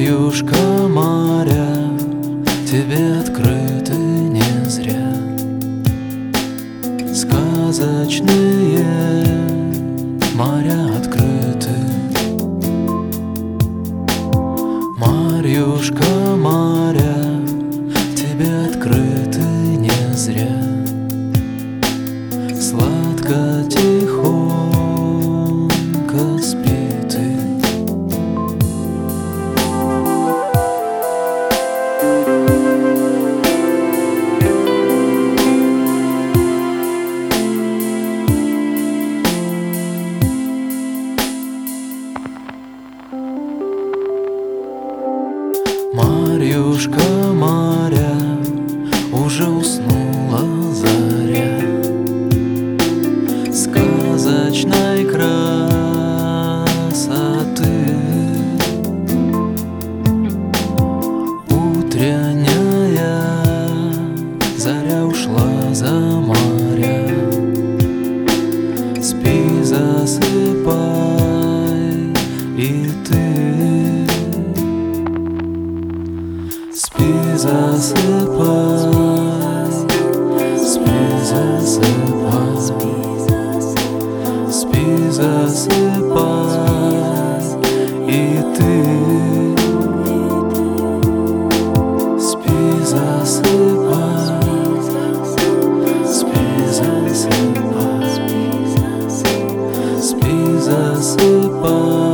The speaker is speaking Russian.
Марьюшка, моря тебе открыты не зря. Сказочные моря открыты. Марьюшка, моря тебе открыты не зря. Сладко, тихонько спи ты. Марьюшка, моря уже уснула заря. Сказочной красоты утренняя заря ушла за моря. Спи, засыпай и ты. Спи, засыпай, спи, засыпай, спи, засыпай и ты. Спи, засыпай, спи, засыпай, спи, засыпай.